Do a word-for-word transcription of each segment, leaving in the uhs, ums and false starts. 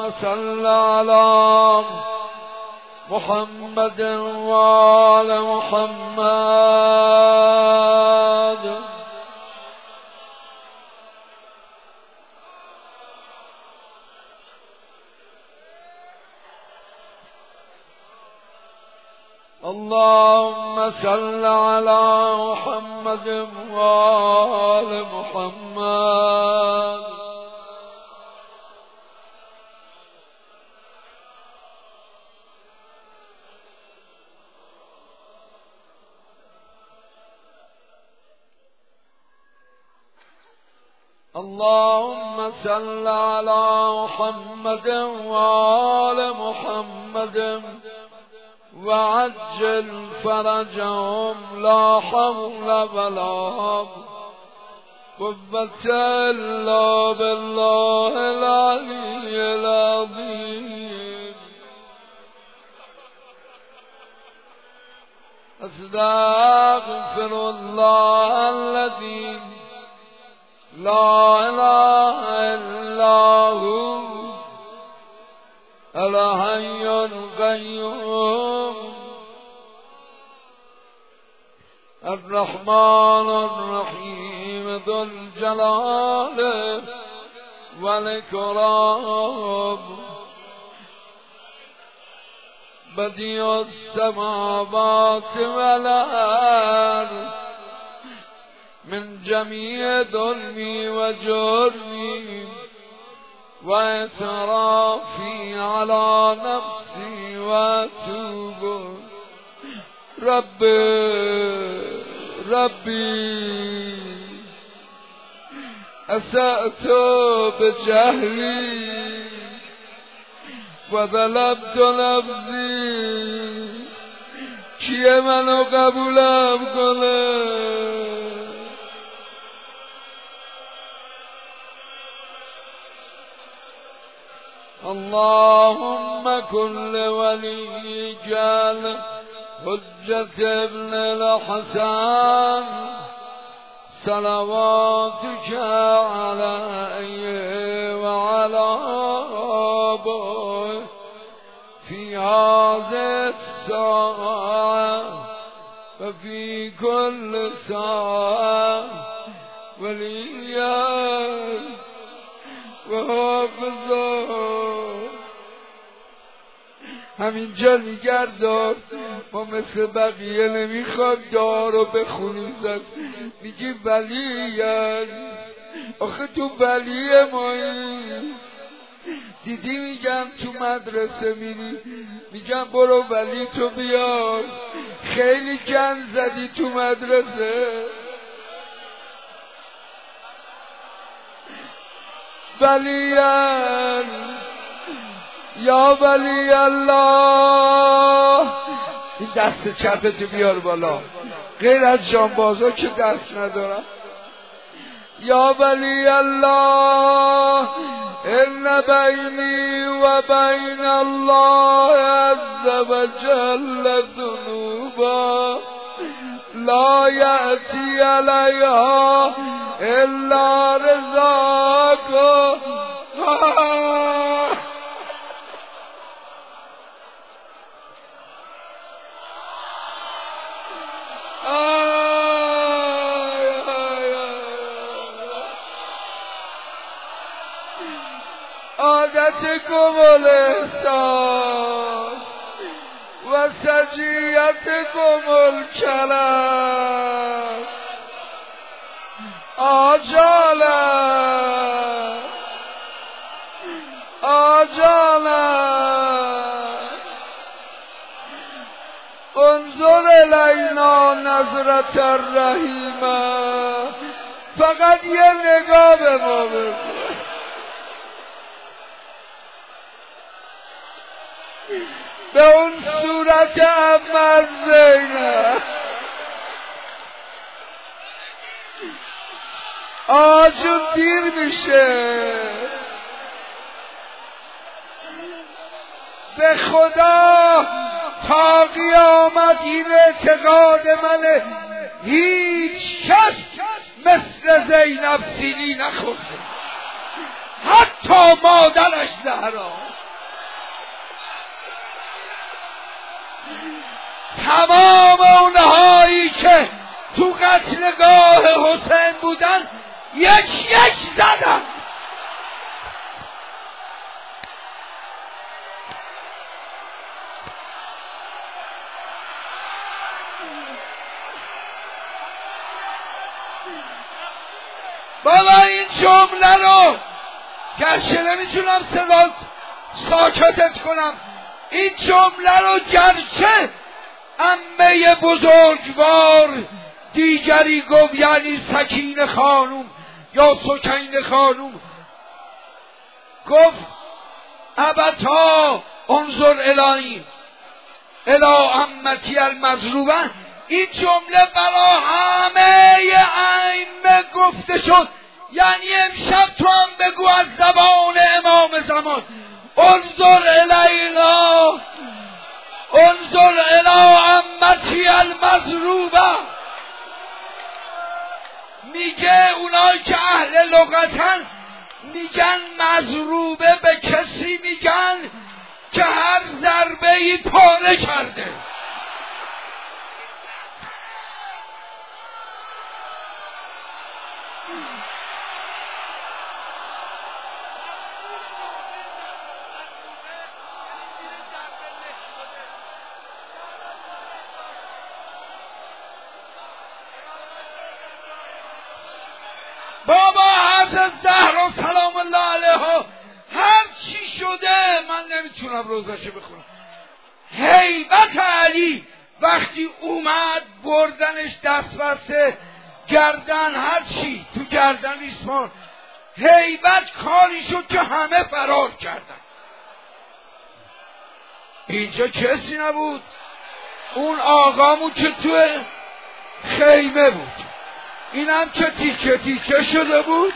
صل على محمد وآل محمد. اللهم صل على محمد وآل محمد. اللهم صل على محمد وآل محمد وعجل فرجهم لا حول ولا قوة إلا بالله العلي العظيم. أستغفر الله الذي لا إله إلا هو الحي القيوم الرحمن الرحيم ذو الجلال والإكرام بديع السماوات والأرض من جميع ظلمي وجرمي وإسرافي على نفسي وأتوب. ربي ربي أسأت بجهلي وظلمت نفسي کیه منو قبولم کنه؟ اللهم كن لوليك حجة ابن الحسن صلواتك عليه وعلى آبائه في هذه الساعة وفي كل ساعة وليا وحافظا. همینجا نگردار، ما مثل بقیه نمیخواد دعا رو بخونیم زد میگی ولی آخه تو ولی مایی. دیدی میگم تو مدرسه میری میگم برو ولی تو بیار، خیلی گند زدی تو مدرسه. ولیان یا ولی الله. این دست چپتو بیار بالا، غیر از جانبازا که دست ندارم. یا ولی الله ان بینی و بین الله عز وجل ذنوبا لا یأتی علیها الا رزاق. عادتكم الإحسان وسجيتكم الكلام آجالا آجالا. انظر الینا نظرة الرحیمه. فقط یه نگاه به ما بکن. به اون صورت عمر زینب آجون دیر میشه. به خدا تا قیامت این اعتقاد منه، هیچ کس مثل زینب سینی نخورده، حتی مادرش زهرا. تمام اونهایی که تو قتلگاه حسین بودن یک یک زدن. بابا این جمله رو گرچه نمیتونم صدا ساکتت کنم، این جمله رو گرچه عمه بزرگوار دیگری گفت، یعنی سکینه خانوم یا سکینه خانوم گفت ابتا انظر الهی الی عمتی المظلومه. این جمله برای همه ائمه گفته شد، یعنی امشب تو هم بگو از زبان امام زمان انظر الینا انظر الی عمتی المظلومه. میگه اونایی که اهل لغتن میگن مضروبه به کسی میگن که هر ضربه ای پاره کرده. بابا حضرت زهرا سلام الله علیها هر چی شده من نمیتونم روزشو بخونم. هیبت علی وقتی اومد بردنش دست بسته گردن، هر چی تو گردن ریسمان، هیبت کاری شد که همه فرار کردن. اینجا کسی نبود، اون آقامون که تو خیمه بود، اینم که تیکه تیکه شده بود.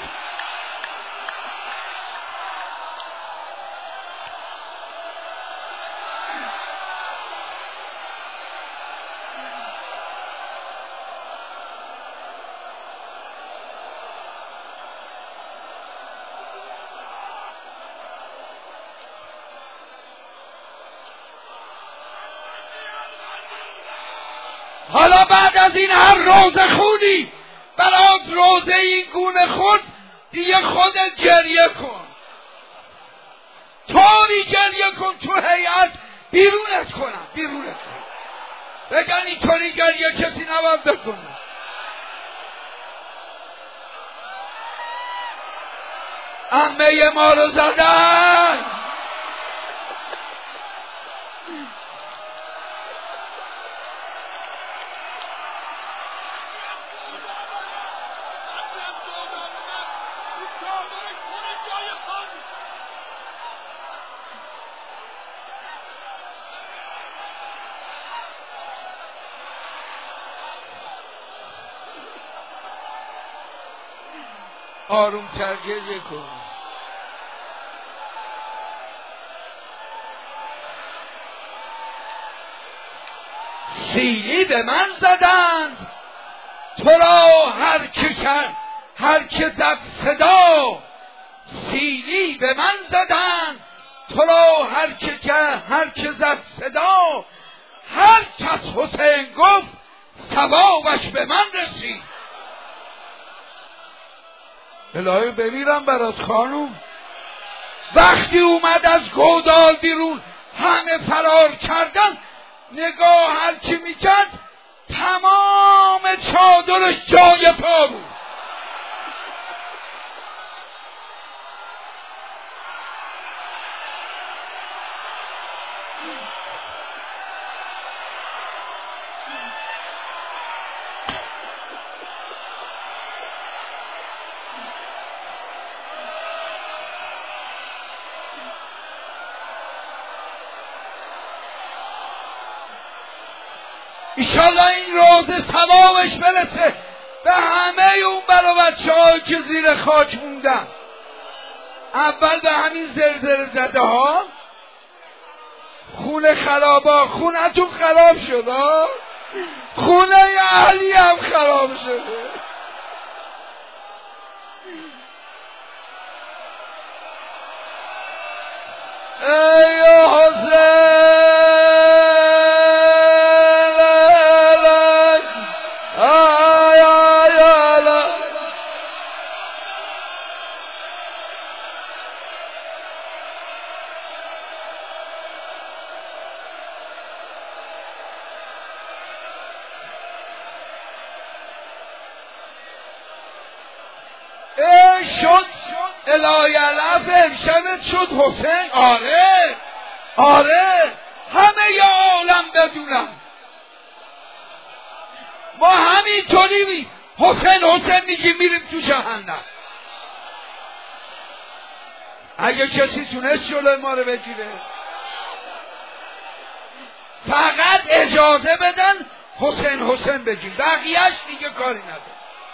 حالا بعد از این هر روزه خونی برات روزه این گونه خود دیگه خودت گریه کن، طوری گریه کن تو هیئت بیرونت کنم بیرونت کنم بگن اینطوری گریه کسی نباید بکنه. عمه ما رو زدن. آروم تر گریه کن. سیلی به من زدند تو را هر که کرد هر که زد صدا، سیلی به من زدند تو را هر که کرد هر که زد صدا، هر کس حسین گفت ثوابش به من رسید. الهی بمیرم برات خانوم. وقتی اومد از گودال بیرون همه فرار کردن، نگاه هر کی میکرد تمام چادرش جای پا بود. ایشالله این روز ثوابش برسه به همه اون برا بچه ها که زیر خاک موندن. اول به همین زلزله زده ها، خونه خرابا، خونتون خراب شد، خونه اهلی هم خراب شده. ای حسین من شد الهی علف امشبت شد حسین. آره آره همه ی عالم بدونم ما همینطوری حسین حسین میگیم میریم تو جهنم. اگه کسی تونست جلوی ما رو بگیره فقط اجازه بدن حسین حسین بگیم، بقیهش دیگه کاری نداره.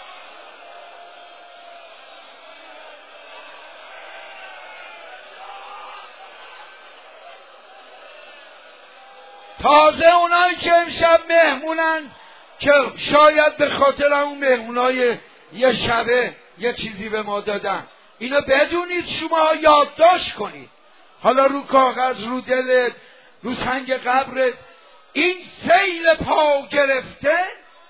تازه اونایی که امشب مهمونن که شاید به خاطر اون مهمونای یه شبه یه چیزی به ما دادن، اینو بدونید، شما یادداشت کنید، حالا رو کاغذ، رو دلت، رو سنگ قبرت. این سیل پا گرفته،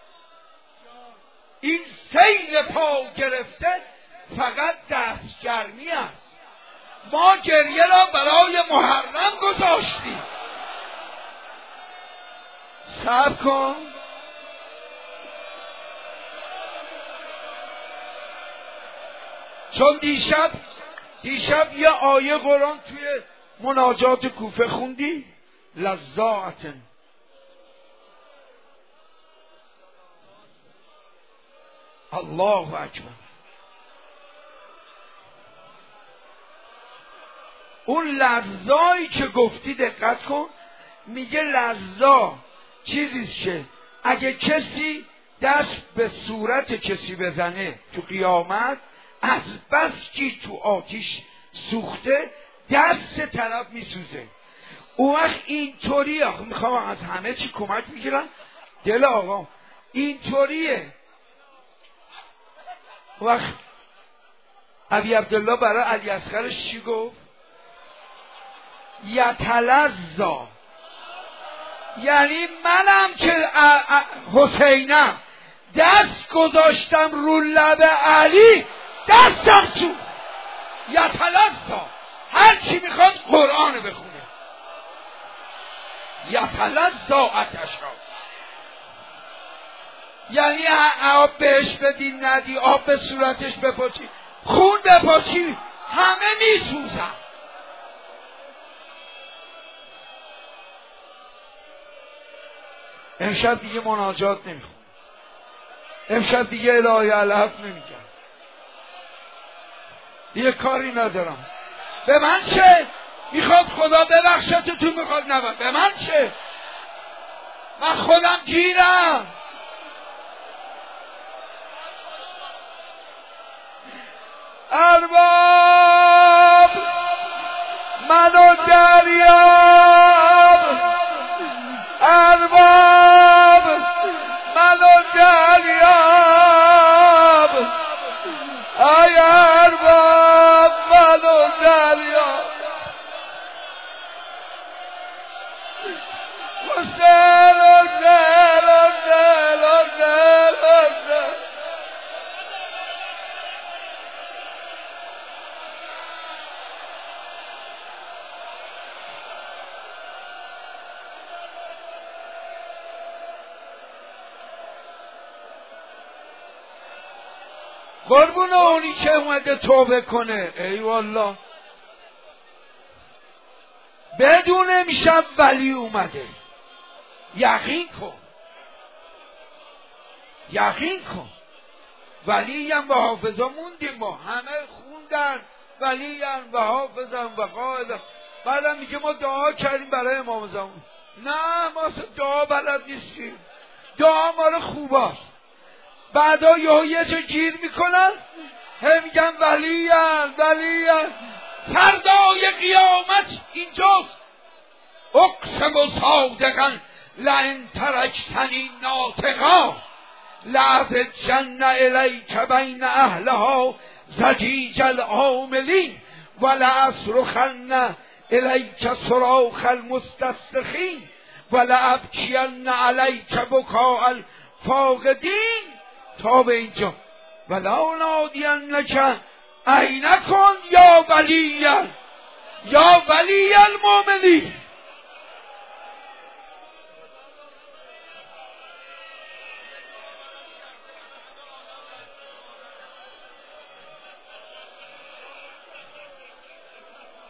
این سیل پا گرفته فقط دستگرمی است. ما گریه را برای محرم گذاشتیم. صبر کن. چون دیشب دیشب یه آیه قرآن توی مناجات کوفه خوندی، لذاعتن. الله اکبر. اون لذایی که گفتی دقت کن، میگه لذا چیزیست که اگه کسی دست به صورت کسی بزنه تو قیامت، از بس که تو آتیش سوخته دست طرف میسوزه. اون وقت اینطوری آخه میخوام از همه چی کمک میگیرم، دل آقا اینطوریه. اون وقت ابی عبدالله برای علی اصغرش چی گفت؟ یتلظا، یعنی منم که حسینم دست گذاشتم رو لب علی، دستم سو یتلظا، هر چی میخواد قرآن بخونه. یتلظا آتشا، یعنی آب بهش بدی ندی، آب به صورتش بپاچی، خون بپاچی، همه میسوزن. امشب دیگه مناجات نمیخون، امشب دیگه الهی علف نمیگم، یه کاری ندارم. به من چه؟ میخواد خدا ببخشت تو میخواد نبخشت، به من چه؟ من خودم گیرم. ارباب منو دریاب، ارباب منو دریاب، ای ارباب منو دریاب. حسین حسین حسین حسین حسین. قربون اونی که اومده توبه کنه، ای والله بدون امشب ولی اومده، یقین کن، یقین کن. ولی هم و حافظا موندیم، ما همه خوندن ولی هم و حافظا و قائدم. بعدم میگه ما دعا کردیم برای امام زمان. نه، ما دعا بلد نیستیم، دعا مال خوباست. بعدا یهو یه جا گیر میکنن، هم میگن ولیان ولیان. فردای قیامت اینجاست. اقسم صادقا لئن ترکتنی ناطقا لأزجن الیک بین اهلها زجیج العاملین ولأصرخن الیک صراخ المستصرخین ولأبکین الیک بکاء الفاقدین. تا به اینجا ولا نادینک اینکن یا ولی یا ولی المؤمنین.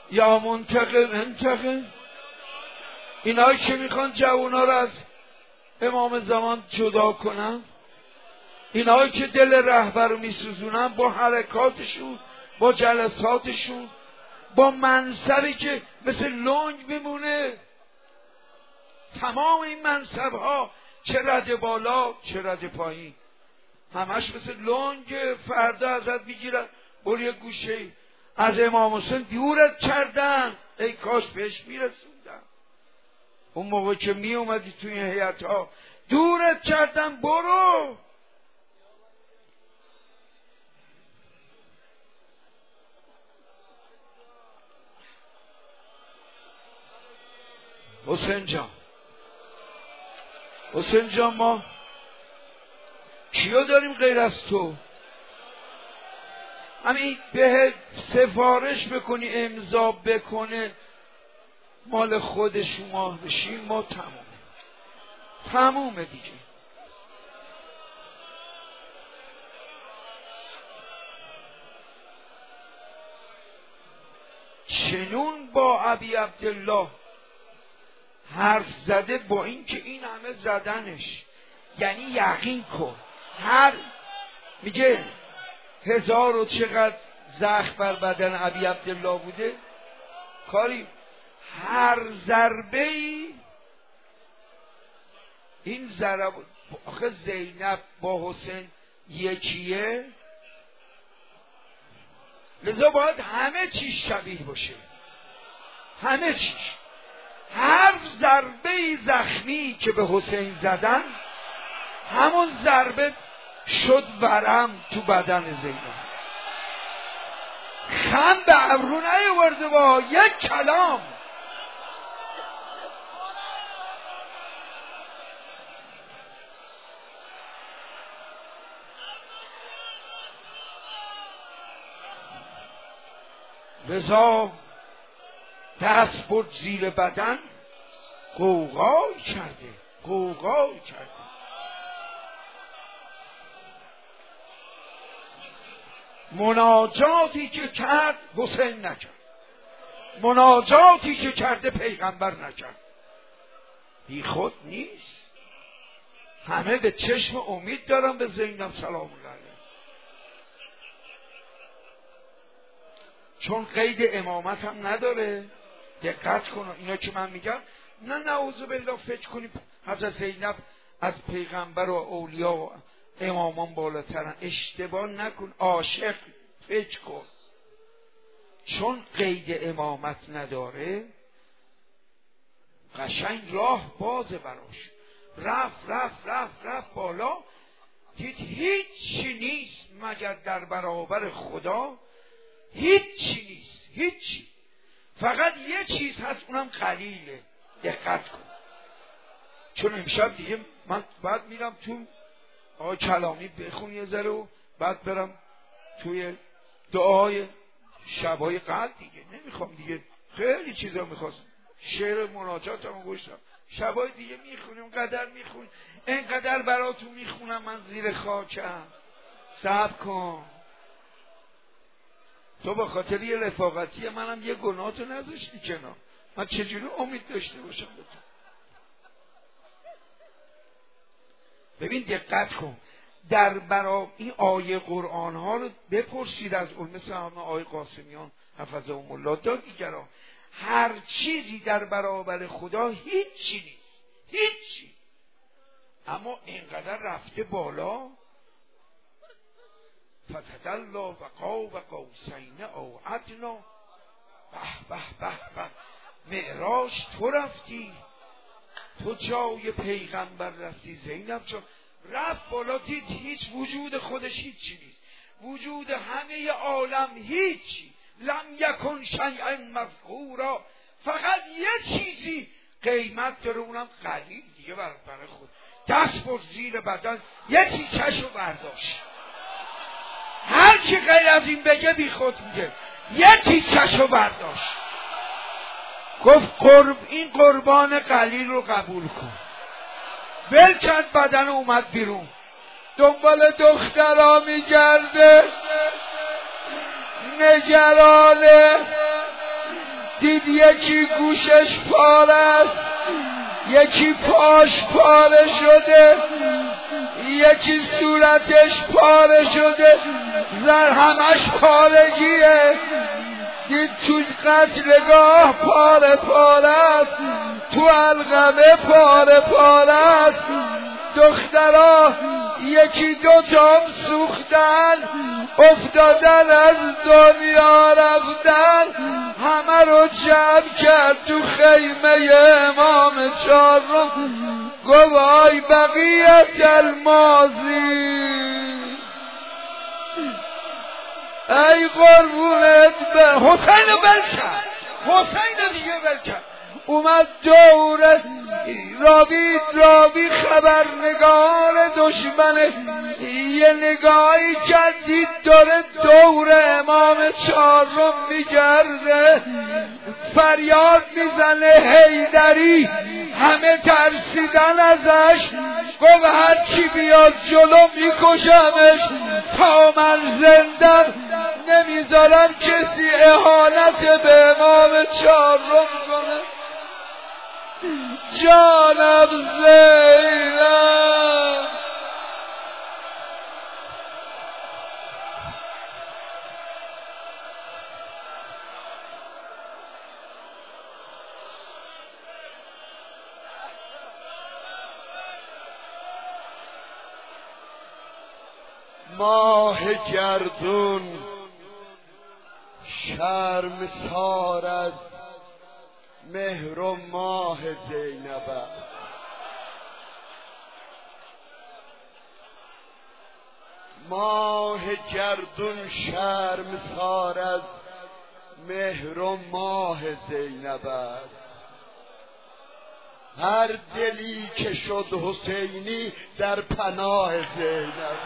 یا منتقم انتقم. اینایی که میخوان جوونا رو از امام زمان جدا کنن، اینایی که دل رهبر رو میسوزونن با حرکاتشون، با جلساتشون، با منصبی که مثل لنگ میمونه. تمام این منصب ها، چه رد بالا چه رد پایین، همش مثل لنگ. فردا ازت میگیرن برو یه گوشه از امام حسین دورت کردن، ای کاش بهش میرسوندن. اون موقع که می اومدی توی این هیئت ها دورت کردن، برو. حسین جان، حسین جان، ما کیو داریم غیر از تو؟ همین به سفارش بکنی امضا بکنه مال خود شما بشیم، ما تمومه تمومه دیگه. چنون با ابی عبدالله حرف زده، با این که این همه زدنش، یعنی یقین کن. هر میگه هزار و چقدر زخم بر بدن ابی عبدالله بوده، کاری هر ضربه ای این ضرب. آخه زینب با حسین یکیه، لذا باید همه چیز شبیه باشه، همه چیز. هر ضربه زخمی که به حسین زدن، همون ضربه شد ورم تو بدن زینب. خم به ابرو نیاورده با یک کلام. لذا دست برد زیر بدن، غوغای کرده غوغای کرده. مناجاتی که کرد حسین نکرد، مناجاتی که کرده پیغمبر نکرد. بی خود نیست، همه به چشم امید دارن به زینب سلام الله علیها، چون قید امامت هم نداره. دقت کن، اینا که من میگم نه نعوذ بالله فکر کنی حضرت زینب از پیغمبر و اولیا و امامان بالاترن. اشتباه نکن، عاشق فکر کن. چون قید امامت نداره، قشنگ راه بازه براش. رفت رفت رفت رفت بالا، دید هیچی نیست مگر در برابر خدا، هیچی نیست، هیچی. فقط یه چیز هست، اونم قلیله. دقت کن، چون امشب دیگه من بعد میرم تو آقای کلامی بخون یه ذره و بعد برم توی دعای شبای قدر دیگه. نمیخوام دیگه، خیلی چیزا میخواستم، شعر مناجات هم گوشتم، شبای دیگه میخونیم، قدر میخونیم، اینقدر براتون میخونم من زیر خاکم. صبر کن، تو با خاطر یه رفاقتی منم یه گناهتو نذاشتی کنار، من چجوری امید داشته باشم به تو؟ ببین دقت کن، در برای این آیه قرآن ها رو بپرسید از اون، مثل همه آیه قاسمیان حفظهم الله تا دیگران. هر چیزی در برابر خدا هیچی نیست، هیچی. اما اینقدر رفته بالا، فتدلی و قاب قوسین او ادنی. به به به به، معراج تو رفتی، تو جای پیغمبر رفتی. زینب جان رفت بالا، دید هیچ، وجود خودش هیچی نیست، وجود همه عالم هیچی. لم یکن شیئا مذکورا، فقط یه چیزی قیمت داره، اونم قلیل دیگه برای خود. دست برد زیر بدن، یه تیکشو برداشت. هر چی غیر از این بگه بی خود میگه. یه تیکشو برداشت، گفت قرب این قربان قلیل رو قبول کن. ول کرد بدن، اومد بیرون، دنبال دخترها میگرده، نگرانه. دید یکی گوشش پاره است، یکی پاش پاره شده، یکی صورتش پاره شده، زر همش پارگیه. دید تو قتلگاه پاره پاره است، تو القمه پاره پاره است. دخترها یکی دوتام سوختن، افتادن از دنیا رفتن. همه رو جمع کرد تو خیمه امام چهارم، گوای بقیت الماضی. ای قربونت به حسین بل کرد، حسین دیگه بل کرد. اومد دور راوی راوی خبرنگار دشمنه، یه نگاهی کردید داره دور امام چهارم میگرده، فریاد میزنه حیدری. همه ترسیدن ازش، گفت هر کی بیاد جلو میکشمش، تا من زندم نمیذارم کسی اهانت به امام چهارم کنه. جانم زینب ماه گردون شرمسار از مهر و ماه زینب. ماه گردون شرمسار از مهر و ماه زینب است. هر دلی که شد حسینی در پناه زینب.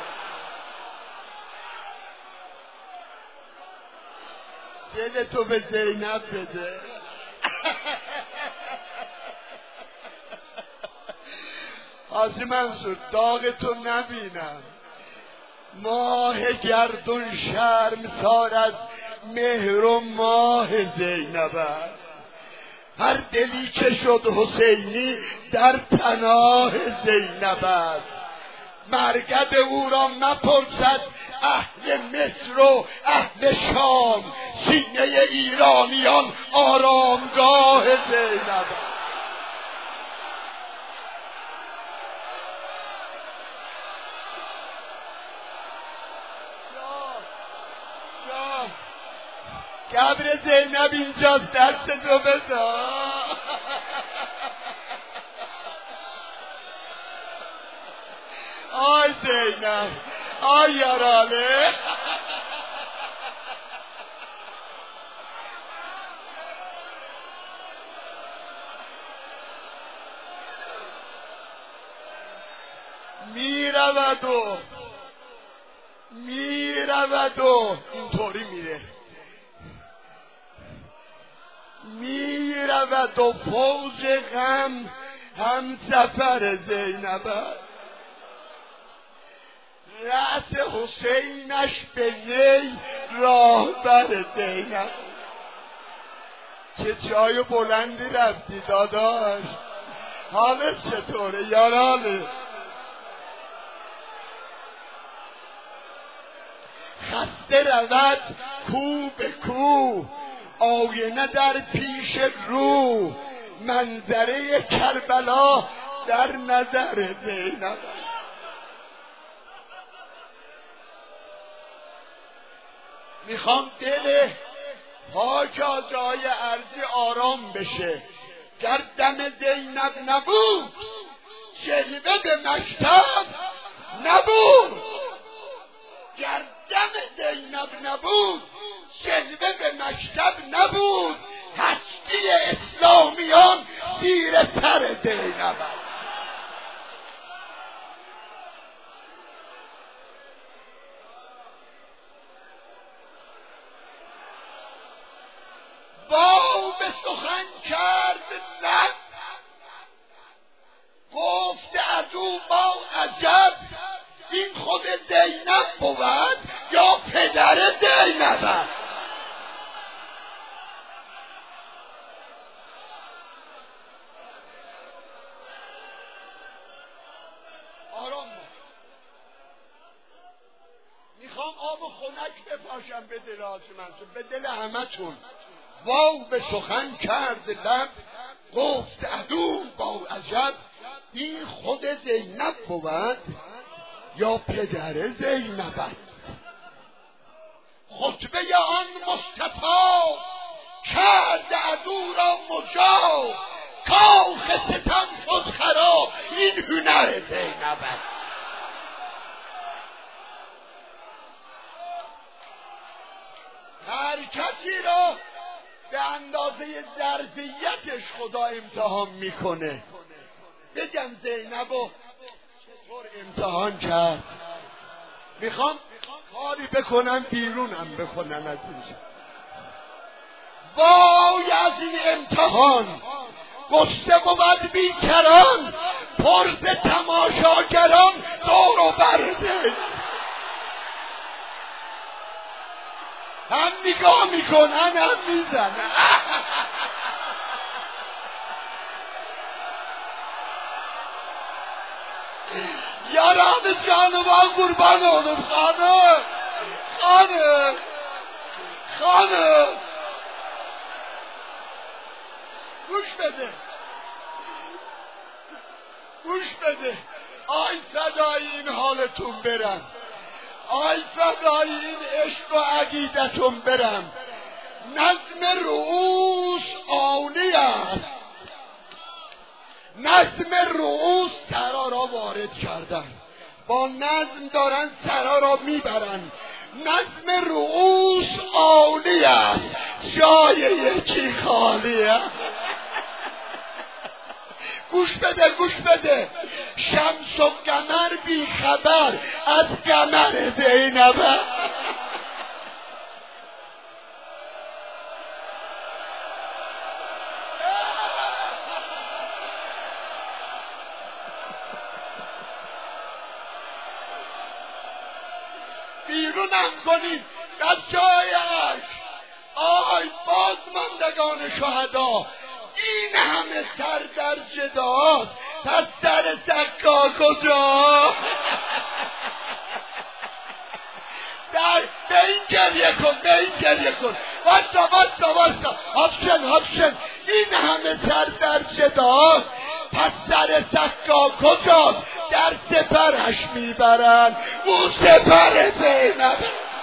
دل تو به زینب بده. حاجی منصور داغ تو نبینم. ماه گردون شرمسار از مهر و ماه زینب است. هر دلی که شد حسینی در پناه زینب است. مرگد او را مپرسد اهل مصر و اهل شام، سینه ایرانیان آرامگاه زینب است. قبر زینب اینجاست، دست تو بذار. آی زینب، آی یارانه. می رود و می رود و اینطوری میره، می رود و فوج غم هم سفر زینب است. رأس حسینش به نی راهبر زینب. چه چای بلندی رفتی داداش، حالت چطوره یارانه؟ خسته رود کو به کو، آینه در پیش رو، منظره کربلا در نظر زینب. میخوام دل پاک جای ارضی آرام بشه. گر دم زینب نبود جلوه به مکتب نبود. گر دم زینب نبود جلوه به مکتب نبود. هستی اسلامیان زیر سر زینب. باو به سخن کرد لب، گفت عدو با عجب، این خود زینب بود یا پدر زینب است. نک بپاشم به دل آسمنتون، به دل همتون. واو به سخن کرد لب، گفت عدو با عجب، این خود زینب بود یا پدر زینب است. خطبه آن مصطفی کرد عدو را مجاب، کاخ ستم شد خراب، این هنر زینب است. هر کسی را به اندازه ظرفیتش خدا امتحان میکنه. بگم زینب رو چطور امتحان کرد؟ میخوام کاری بکنم بیرونم بکنم از اینجا. وای از این امتحان، گسته بود بیکران، پرز تماشاگران دور و برده. هم نگاه میکنن هم میزنن. یاران جانوان قربان اونم. خانم خانم خانم گوش بده گوش بده آی صدای این حالتون برم، آی فدای این عشق و عقیدتون برم. نظم رؤوس عالی است، نظم رؤوس سرا را وارد کردن، با نظم دارن سرا را میبرن. نظم رؤوس عالی است، جای یکی خالی است. گوش بده گوش بده، شمس و قمر بی خبر از قمر زینب. بیرونم کنید از جایش. آی بازماندگان شهدا، این همه سر در جداست، پس سر سکا کجا؟ در به این گریه کن، به این گریه کن. واستا واستا واستا آپشن آپشن. این همه سر در جداست، پس سر سکا کجاست؟ در سپرش میبرن، اون سپر زینب.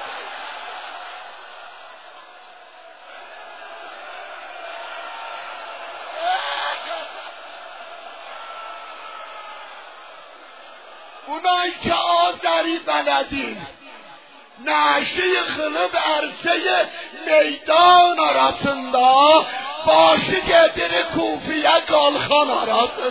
اونایی که آذری بلدین، نعشه خلب عرصه میدان arasında başı gelir Kufiye kalkan arasında.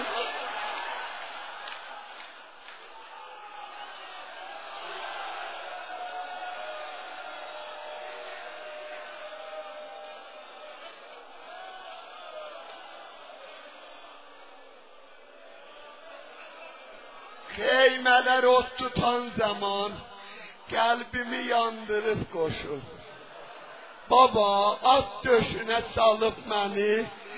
Keymeler ot tutan zaman kalbimi yandırıp koşur. Baba at döşüne salıp beni,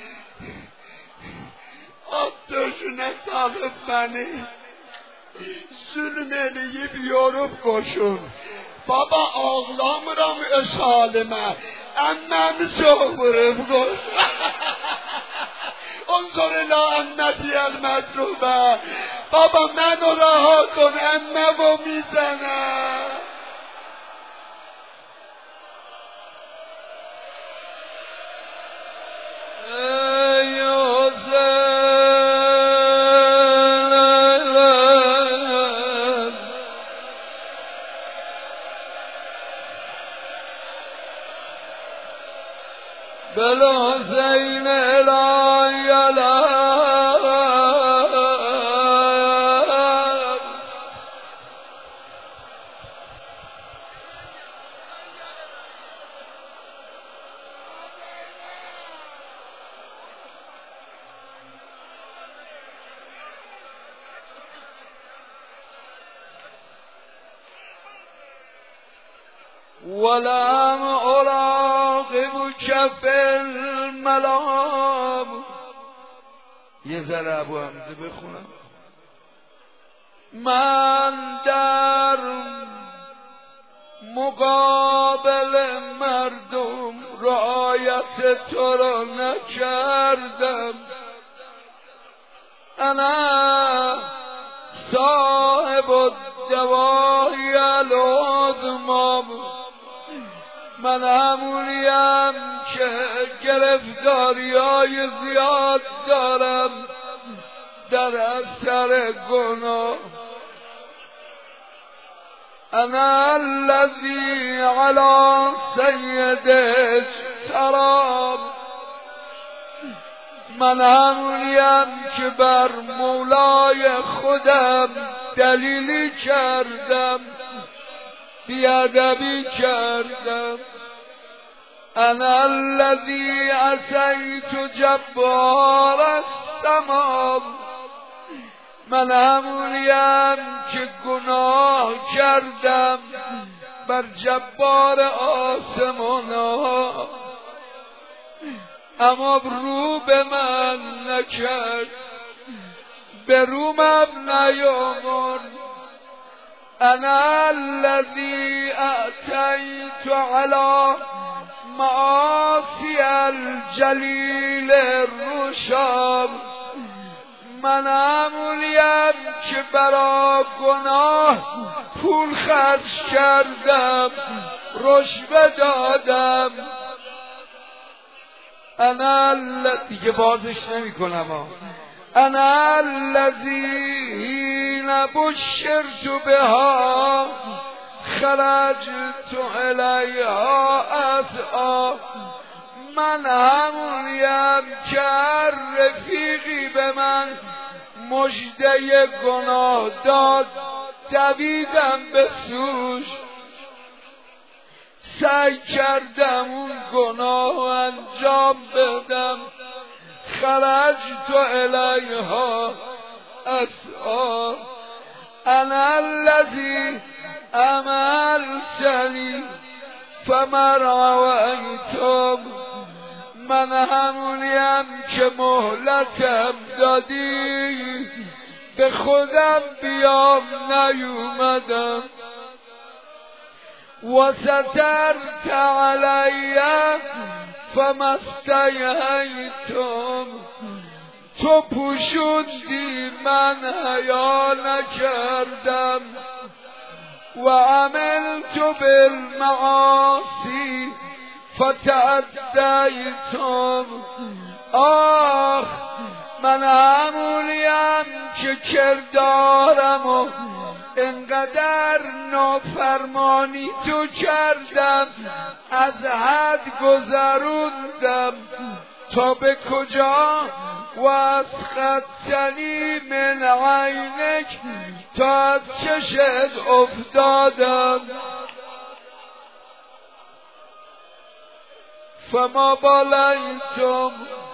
at döşüne salıp beni, zulüm eleyip yorup koşur. Baba ağlamıram öz halime, emmemi çok vurup koşur. انظر الى امتی المطلوبه. بابا منو رها کن، اممو میزنم. ای حسین بلا زین ولم اراقبك في الملام. یه ذره ابو حمزه بخونم. من در مقابل مردم رعایت تو را نکردم. انا صاحب الدوای العظما، من همونیم که گرفتاری های زیاد دارم در اثر گناه. انا الذی علی سید تراب، من همونیم که بر مولای خودم دلیلی کردم، بیادبی کردم. انا الذی عصیت جبار السما، من همونیم که گناه کردم بر جبار آسمان ها، اما رو به من نکرد، به رومم نیامد. انا الذی اعتیت علی معاصی الجلیل الرشام، من همونیم که برا گناه پول خرج کردم، رشوه دادم. انا دیگه بازش نمی کنم. انا الذی بشرت بها خرجت الیها اسعی، من همونیم که رفیقی به من مژده گناه داد دویدم به سوش، سعی کردم اون گناه انجام بدم. خرجت الیها اسعی، انا الذی عملتنی فما رویتم، من همونیم که مهلتم دادی به خودم بیام نیومدم. و سترت علی فما استحییتم، تو پوشوندی من حیا نکردم. و عملت بالمعاصی فتعدیتم، آخ من همونیم که کردارم و انقدر نافرمانی تو کردم، از حد گذروندم. تا به کجا؟ و از خدتنی من عینک، تا از چشت افتادم. فما بالیتم،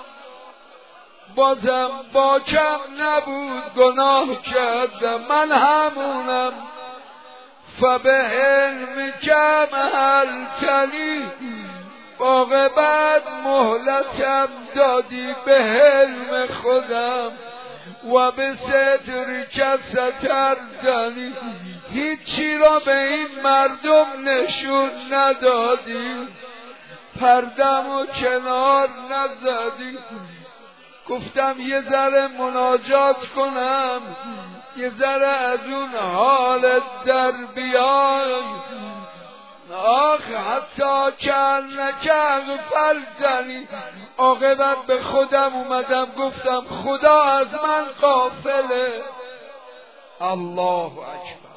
بازم با کم نبود گناه کردم، من همونم. فبه علم کم حلتنی، عاقبت مهلتم دادی به علم خودم. و به ستر که ستردنی، هیچی را به این مردم نشون ندادی، پردم و کنار نزدی. گفتم یه ذره مناجات کنم، یه ذره از اون حال در بیای. آخ حتی کل نکل فلزنی، عاقبت به خودم اومدم گفتم خدا از من غافله. الله اکبر.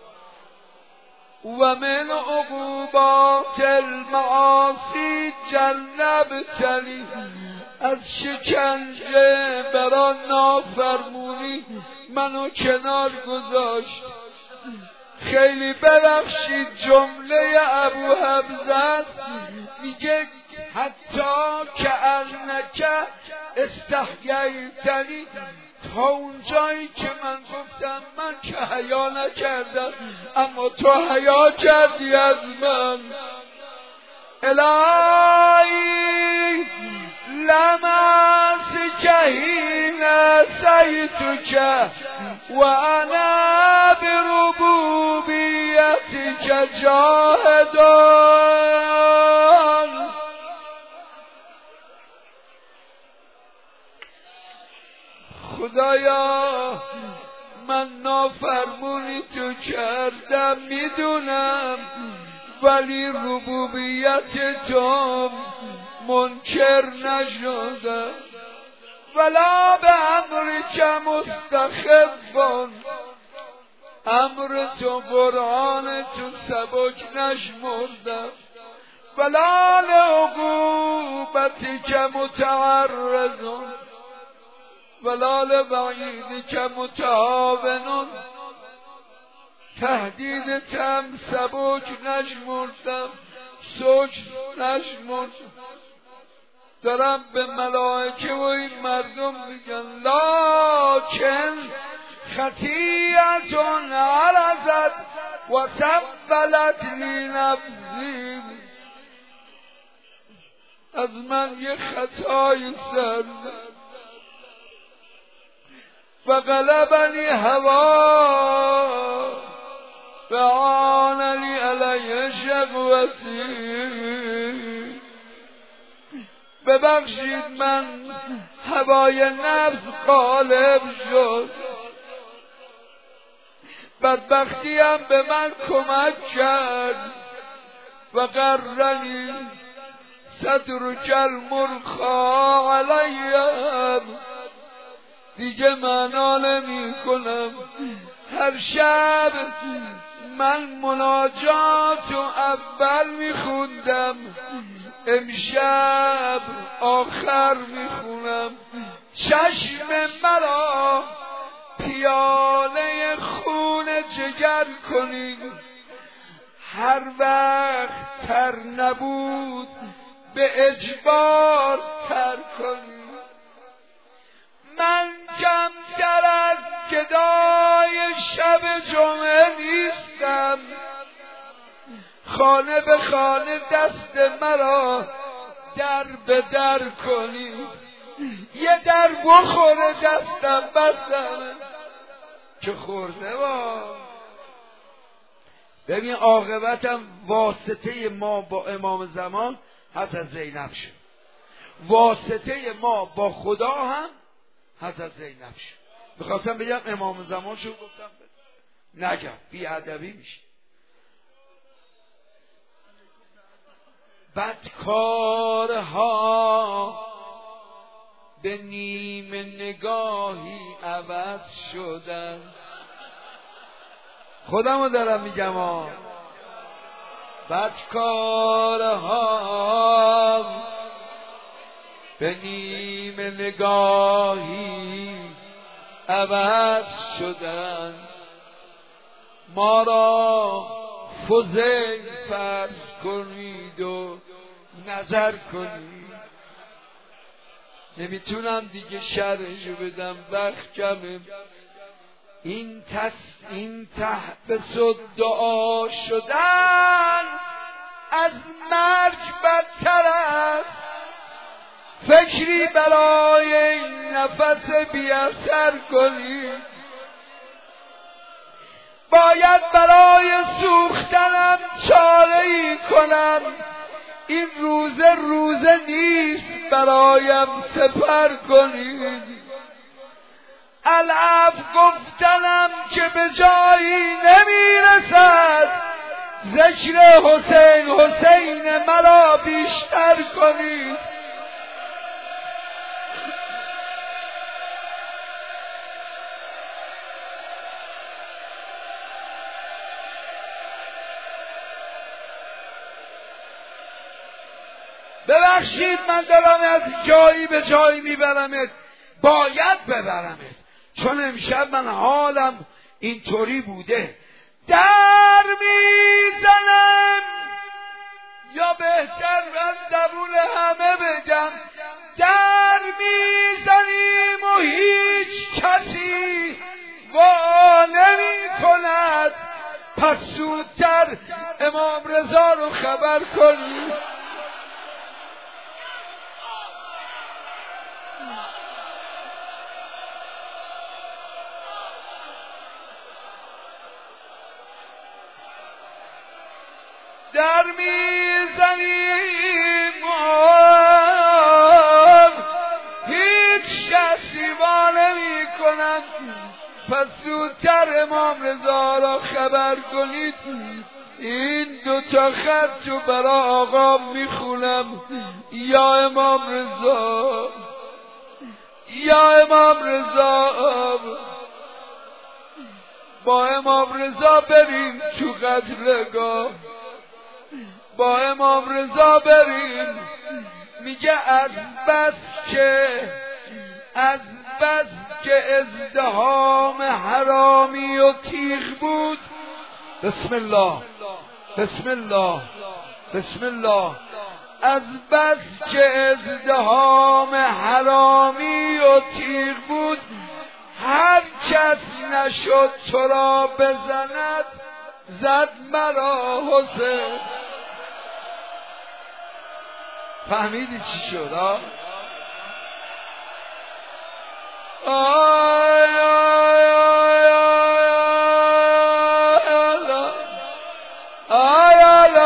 و من عقوبات المعاصی جنبتنی، از شکنجه برا نافرمونی منو کنار گذاشت. خیلی ببخشید جمله ابو حمزه میگه حتی که انک استحییتنی، تا اونجایی که من گفتم من که حیا نکردم اما تو حیا کردی از من. الهی لمس کهین سیتو که و انا بربوبیتک جاهدان. خدایا من نافرمونی تو کردم میدونم، ولی ربوبیت تو منکر نشدم. ولا به امری که مستخفون، امر تو قرآن تو سبک نشمردم. ولا لعقوبتی که متعرضون، ولا لبعیدی که متعاونون، تهدید تم سبک نشمردم، سوچ نشمردم. دارم به ملائکه و این مردم میگن لاکن خطیئتون عرضت و سبلت لی نفسی، از من یه خطای سر و غلبنی هوا و عاننی علی شقوتی. ببخشید من هوای نفس غالب شد، بدبختیم به من کمک کرد. و قرنی صدرک المرخا علیم، دیگه معنا نمی کنم. هر شب من مناجات و اول می خوندم، امشب آخر می خونم. چشم مرا پیاله خون جگر کنید، هر وقت تر نبود به اجبار تر کنید. من کمتر از گدای شب جمعه نیستم، خانه به خانه دست مرا در به در کنید. یه در بخوره دستم بسنه که خورده با. ببین عاقبتم واسطه ما با امام زمان حضرت زینب شد، واسطه ما با خدا هم حضرت زینب شد. میخواستم بگم امام زمان شد، گفتم نگم بی ادبی میشه. بدکارها به نیم نگاهی عوض شدن. خودمو دارم میگم ها. بدکارها به نیم نگاهی عوض شدن. ما را فضیل فرض کنید و نظر کنید. نمیتونم دیگه شرحشو بدم، وقت کمه. این تس این تحبس و دعا شدن از مرگ بدتر است. فکری برای این نفس بی اثر کنید. باید برای سوختنم چاره ای کنم. این روزه روزه نیست برایم سپر کنید. العفو گفتنم که به جایی نمیرسد. ذکر حسین حسین مرا بیشتر کنید. ببخشید من دارم از جایی به جایی میبرمت، باید ببرمت، چون امشب من حالم اینطوری بوده. در میزنم، یا بهتر از زبون همه بگم در میزنیم و هیچ کسی وا نمی کند. پس زودتر امام رضا رو خبر کنید. در میزنیم هیچ کسی با نمی کنند. پس زودتر امام رضا را خبر کنید. این دو تا خط رو برای آقا میخونم. یا امام رضا، یا امام رضا، با امام رضا بریم تو قتلگاه، با امام رضا بریم. میگه از بس که از بس که ازدحام حرامی و تیغ بود. بسم الله بسم الله بسم الله. از بس که ازدحام حرامی و تیغ بود، هر کس نشد تو را بزند، زد مرا حسین. فهمیدی چی شد؟ آه آی آی آی آی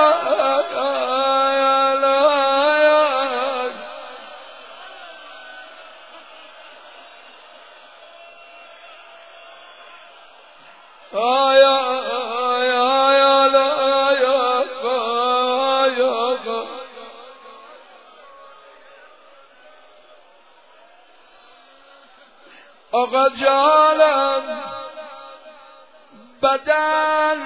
آقا جانم بدن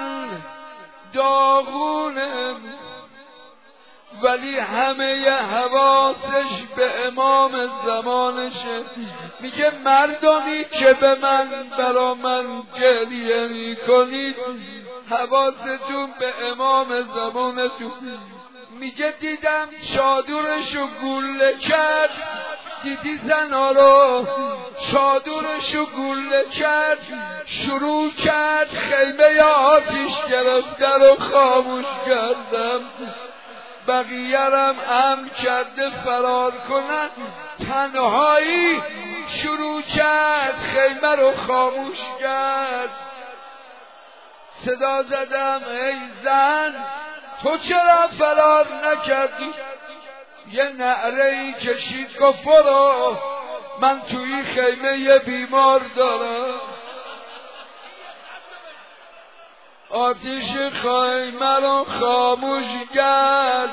داغونه، ولی همه حواسش به امام زمانشه. میگه مردمی که به من برا من گریه میکنید، حواستون به امام زمانتون. میگه دیدم چادرشو گوله کرد، دیدی زنا رو چادرشو گوله کرد، شروع کرد خیمه آتیش گرفتن و خاموش کردم. بقیه‌رم امر کرده فرار کنن، تنهایی شروع کرد خیمه رو خاموش کرد. صدا زدم ای زن تو چرا فرار نکردی؟ یه نعره‌ای کشید گفت برو، من توی خیمه یه بیمار دارم. آتیش خیمه رو خاموش کرد.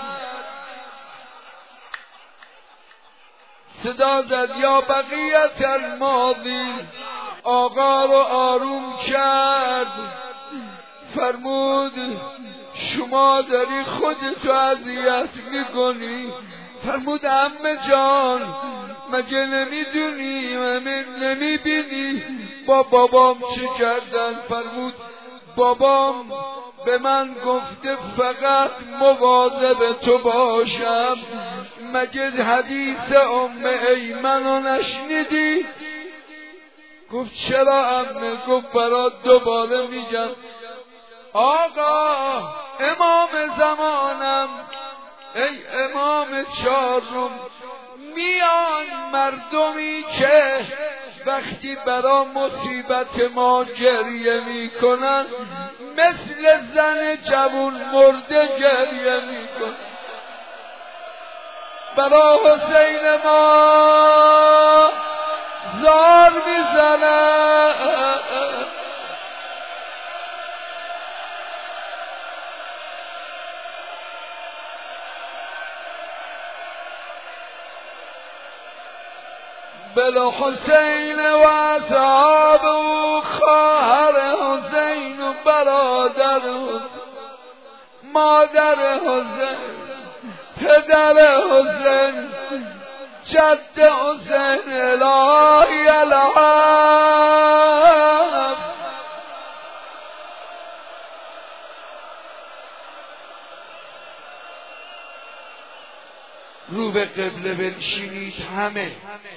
صدا زد یا بقیت الماضی، آقا رو آروم کرد. فرمود شما داری خودتو اذیت میکنی. فرمود عمه جان مگه نمیدونی، مگه نمیبینی با بابام چی کردن؟ فرمود بابام به من گفته فقط مواظب تو باشم. مگه حدیث ام ایمن رو نشنیدی؟ گفت چرا عمه؟ گفت برات دوباره میگم. آقا امام زمانم، ای امام چهارم، میان مردمی که وقتی برا مصیبت ما گریه میکنن مثل زن جوون مرده گریه میکنن. برا حسین ما زار میزنن. بلا حسین و اصحاب و خواهر حسین و برادر حسین، مادر حسین، پدر حسین، جد حسین، الهی الهام. رو به قبله بنشینید همه،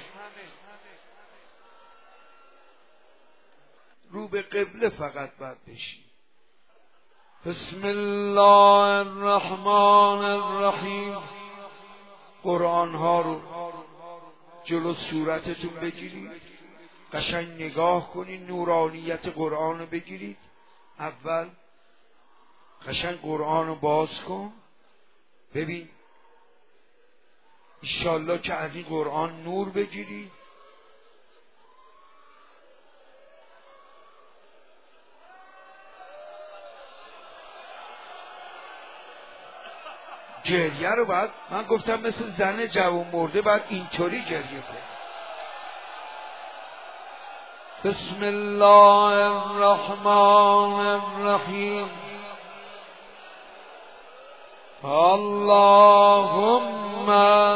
رو به قبله فقط باید بشین. بسم الله الرحمن الرحیم. قرآن ها رو جلو صورتتون بگیرید، قشنگ نگاه کنید، نورانیت قرآن رو بگیرید. اول قشنگ قرآن رو باز کن ببین، انشالله که از این قرآن نور بگیری. گریه رو باید، من گفتم مثل زن جوان مرده باید اینطوری گریه کن. بسم الله الرحمن الرحیم. اللهم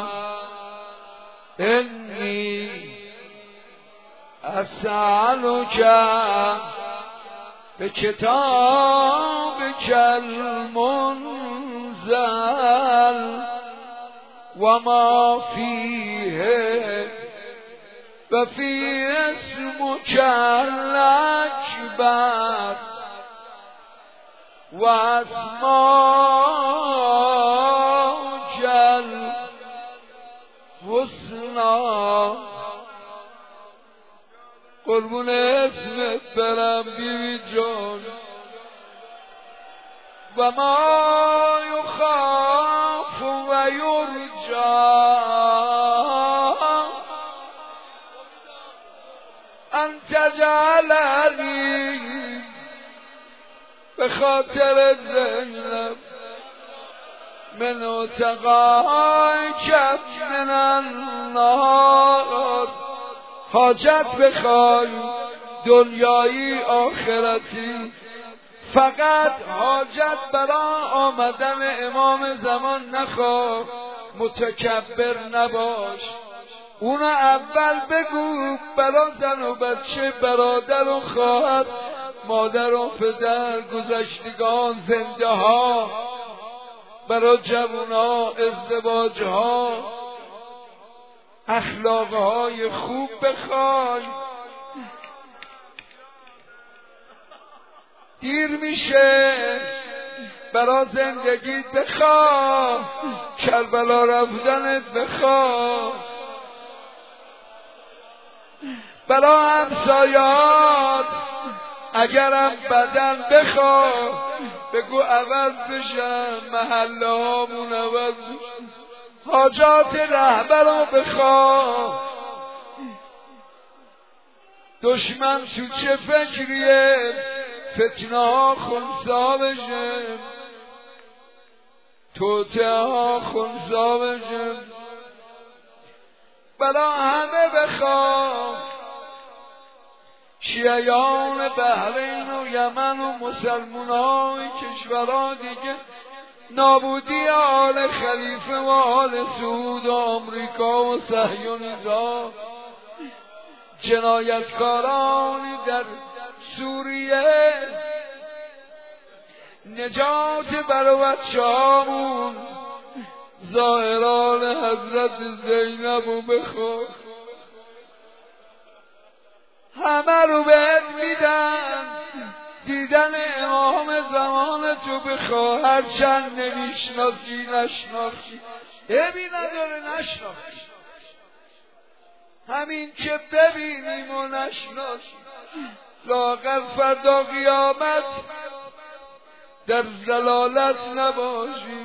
انی اسألک بکتابک المنزل و ما فیه و فی اسمک الاکبر و اسماک الحسنی. قربون اسمت برم بیبی جان. و ما یخاف و یرجا ان تجعلنی به خاطر زینب من اتقایک من النار. حاجت بخوای دنیایی آخرتی، فقط حاجت برای آمدن امام زمان نخواه، متکبر نباش. اونو اول بگو برای زن و بچه، برادر و خواهر، مادر و پدر، گذشتگان، زنده ها، برای جوونا، ازدواج ها، اخلاق های خوب بخوای. دیر میشه، برای زندگیت بخواه، کربلا رفتنت بخواه، برای همسایات اگرم بدن بخواه، بگو عوض بشن، محله هامون عوض بشن. حاجات رهبران بخواه. دشمن تو چه فکریه؟ فتنه ها خونسا بشه، توته ها خونسا بشه. برا همه بخواه، شیعیان بحرین و یمن و مسلمان های کشورها دیگه، نابودی آل خلیفه و آل سعود و آمریکا و صهیونیست‌ها، جنایتکارانی در سوریه، نجات بر بچه‌هامون، ظاهران حضرت زینب رو بخواه. همه رو بهت میدن، دیدن امام زمان تو بخواه، هرچند نمیشناسی نشناسی، عیبی نداره نشناسی، همین که ببینیم و نشناسی، لااقل فردا قیامت در ضلالت نباشیم.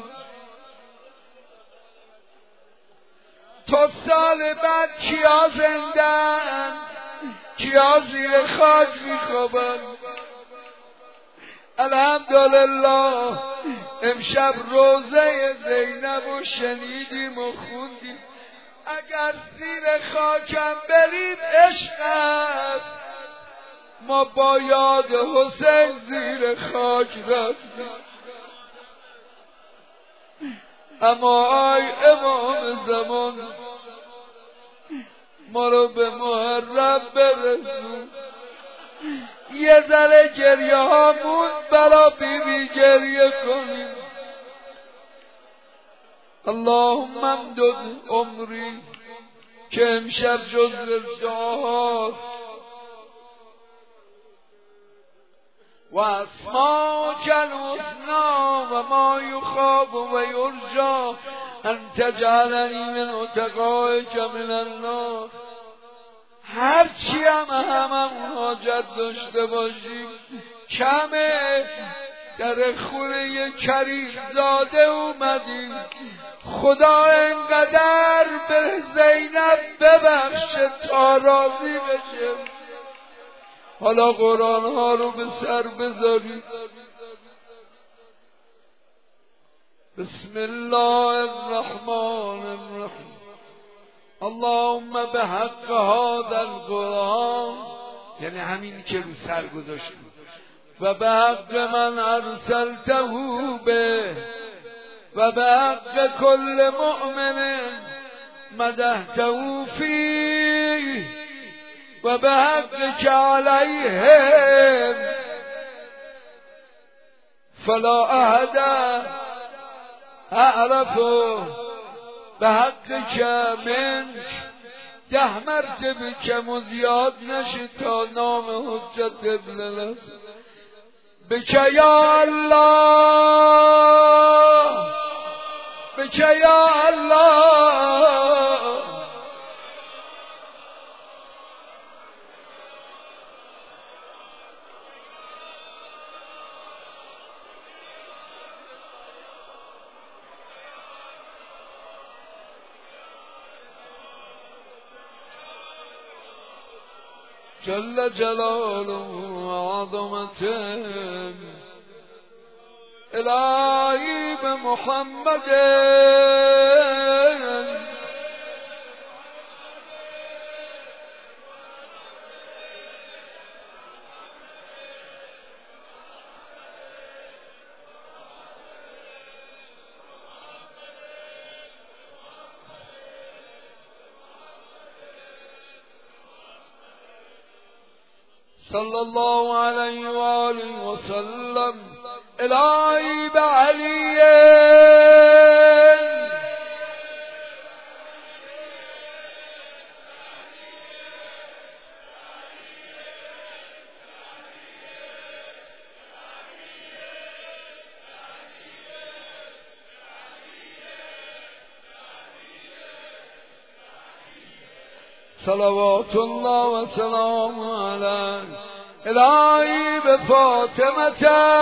تا سال بعد کیا زندن، کیا زیر خاک میخوابن؟ الحمدلله امشب روزه زینب رو شنیدیم و خوندیم. اگر زیر خاکم بریم عشق است، ما با یاد حسین زیر خاک رفتیم. اما آی امام زمان، ما رو به محرم برسون. یه ذره گریه هامون برا بی بی گریه کنیم. اللهم امدد عمری که امشب جزو دعاهاست. و اسماک الحسنی و ما یخاف و یرجا ان تجعلنی من اتقایک من النار. هرچی هم هممون حاجت داشته باشیم کمه، در خونه کریم زاده اومدی، خدا انقدر به زینب ببخشه تا راضی بشه. حالا قرآن ها رو به سر بذاری. بسم الله الرحمن الرحیم. اللهم به حق هذا القرآن، یعنی همین که رو سر گذاشتی، و به حق من ارسلته به، و به حق کل مؤمن مدحته فیه، و به حق که علیهم فلا احد اعرفه، به حق که منک ده مرتبه کم و زیاد نشه تا نام حجت ابن الحسن. بک یا الله، بک یا الله. جل جلاله وعظمته الهی به محمد صلی الله علیه و آله و سلم الهی به علی صلوات الله و سلام علیه. الهی به فاطمه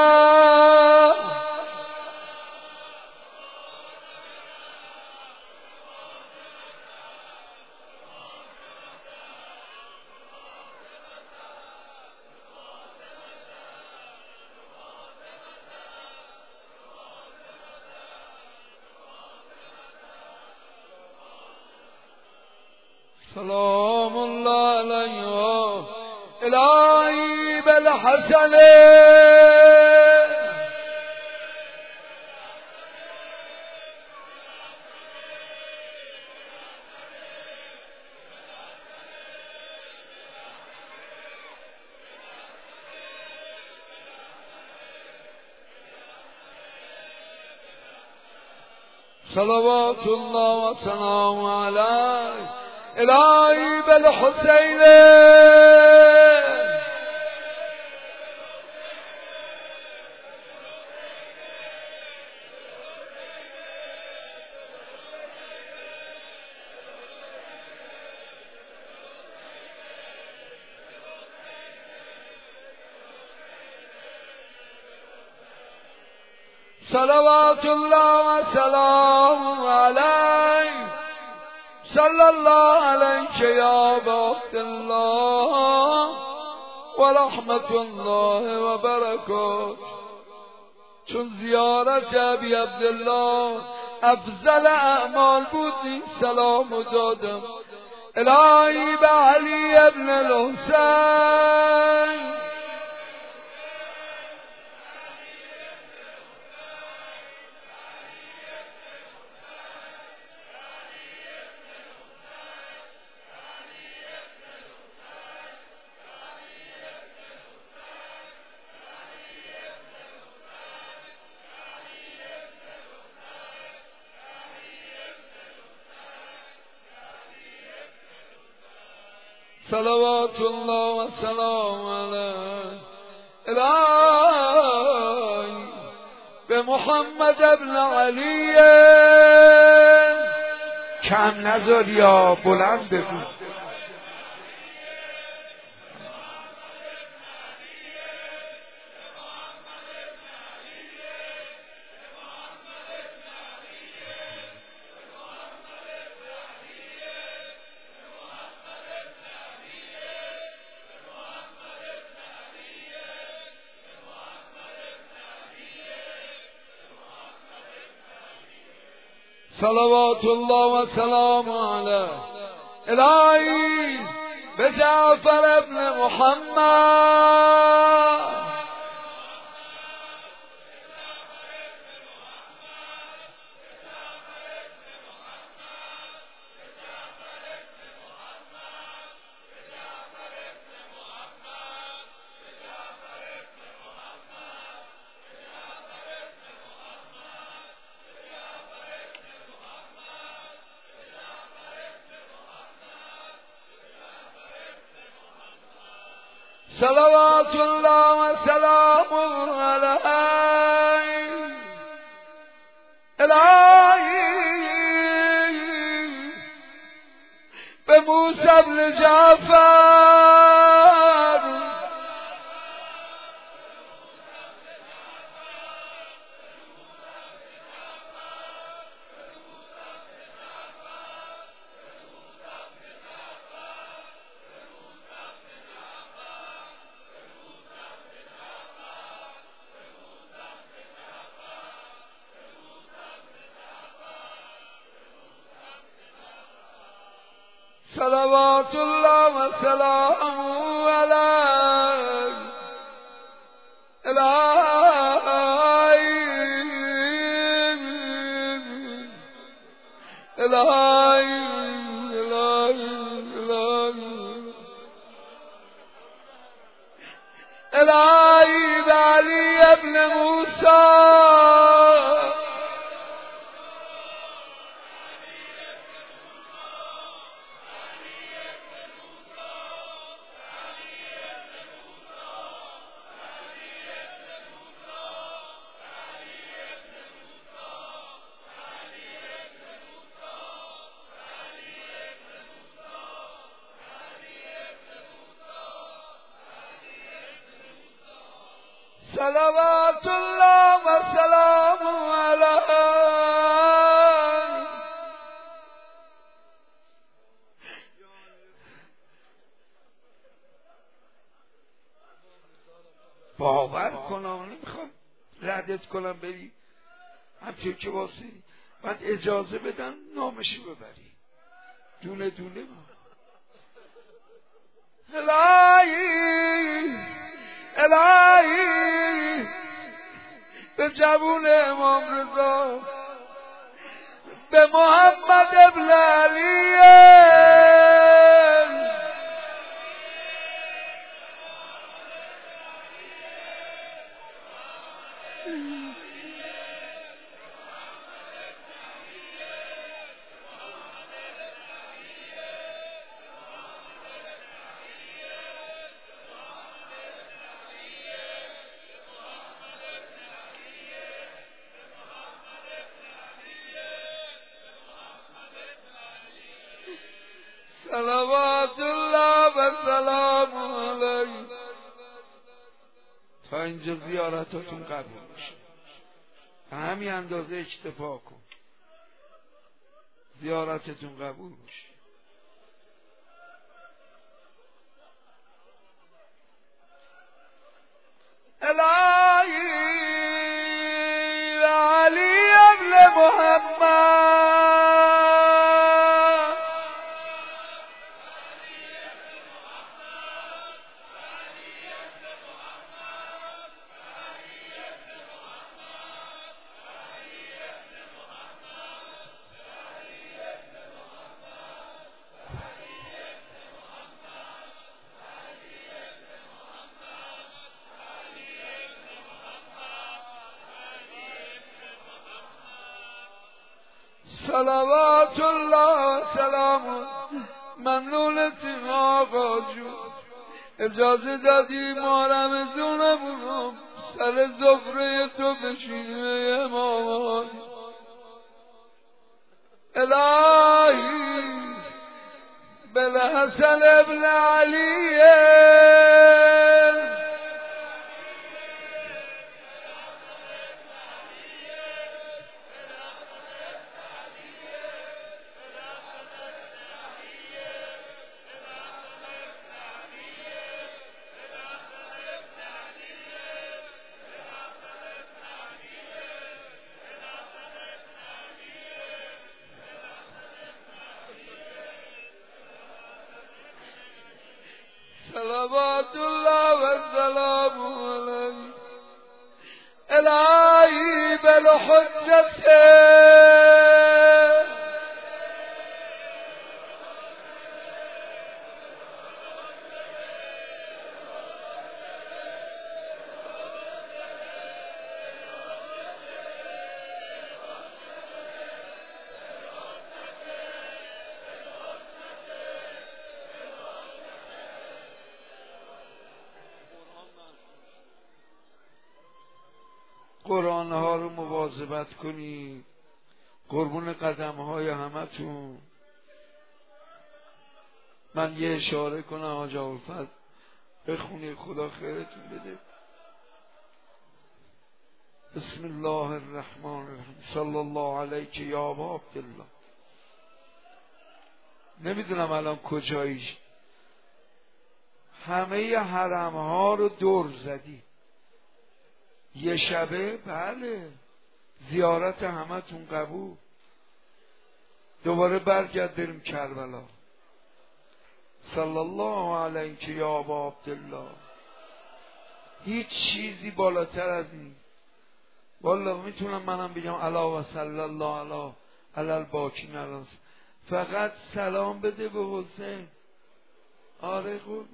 سلام الله علیه. الهی بالحسن صلوات الله و سلام علیه. الهی بالحسین صلوات الله و سلام علیه. صلی الله علیک یا عبد الله و رحمت الله و برکاته. چون زیارت ابی عبدالله افضل اعمال بود، این سلام دادم. الهی به علی ابن الحسین صلوات الله و سلام علیه. الهی به محمد ابن علی کم نذار یا بلند بگو. صلوات الله و سلام علیه. الهی به جعفر ابن محمد صلوات الله و سلام علیه. الهی به موسی بن جعفر صلوات الله و سلام علیه. الهی الهی الهی به علی ابن موسی صلوات الله و سلام علیه. باور کنم نمیخوام ردت کنم بری همچون که واسه بعد اجازه بدن نامشی ببری دونه دونه ما. الهی الهی به جوون امام رضا به محمد ابن علیه صلوات الله و سلام علیه. تا اینجا زیارتاتون قبول میشه. همین اندازه اکتفا کن زیارتتون قبول میشه. الهی علی ابن محمد صلوات الله و سلام. ممنونتیم آقا جون اجازه دادی ما رمزونمونم سر زفره تو بشینیم امامان. الهی بالحسن ابن علیه صلوات الله و سلام علیه الهی بالحجت قرآن ها رو مواظبت کنی، قربون قدم های همه تون. من یه اشاره کنم حاج ابوالفضل بخونی، خدا خیرتون بده. بسم الله الرحمن الرحیم صلی الله علیک یا ابا عبدالله. نمیدونم الان کجاییش، همه حرم ها رو دور زدی یه شبه؟ بله، زیارت همه تون قبول. دوباره برگرد بریم کربلا. صلی الله علیک یا ابا عبدالله. هیچ چیزی بالاتر از این. والله میتونم منم بگم الا و صلی الله علی علی الباقین علی. فقط سلام بده به حسین. آره قربونه.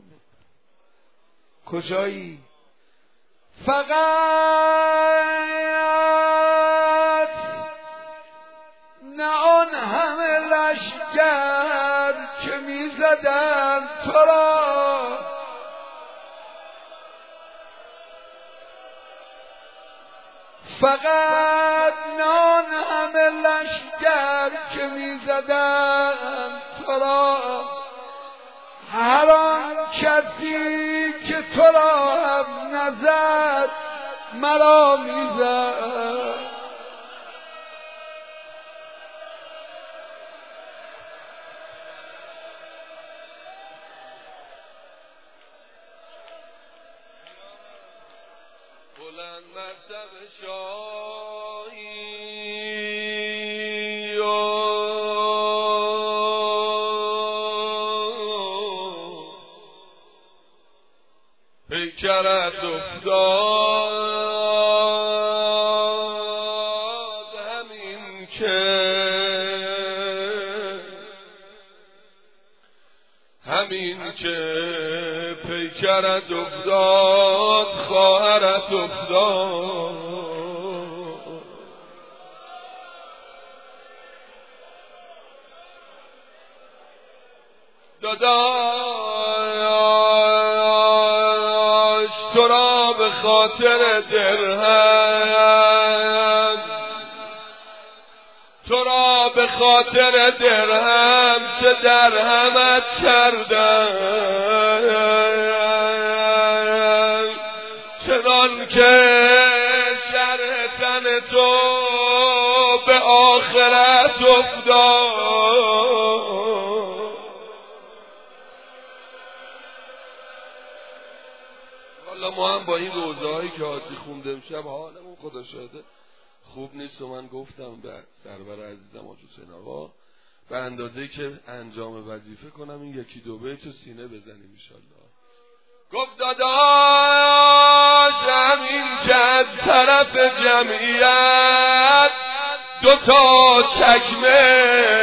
کجایی؟ فقط نه آن همه لشگر که می زدن تو را، فقط نه آن همه لشگر که می زدن تو را، هر آن کسی که تو را هم نزد مرا میزد. بلند مرتبه شاهی پیکرت افتاد، همین که همین که پیکرت افتاد خواهرت افتاد. داداش تو را به خاطر درهم، تو را به خاطر درهم چه درهمت کردم، چنان که شرح تن تو به آخرت افتاد. حالا ما هم با این روزهایی که آتی خونده امشب حالمون خدا شاهده خوب نیست و من گفتم به سرور عزیزم حاج حسین آقا به اندازه‌ای که انجام وظیفه کنم این یکی دو بیت و سینه بزنیم انشالله. گفت داداش همین که از طرف جمعیت دو تا چکمه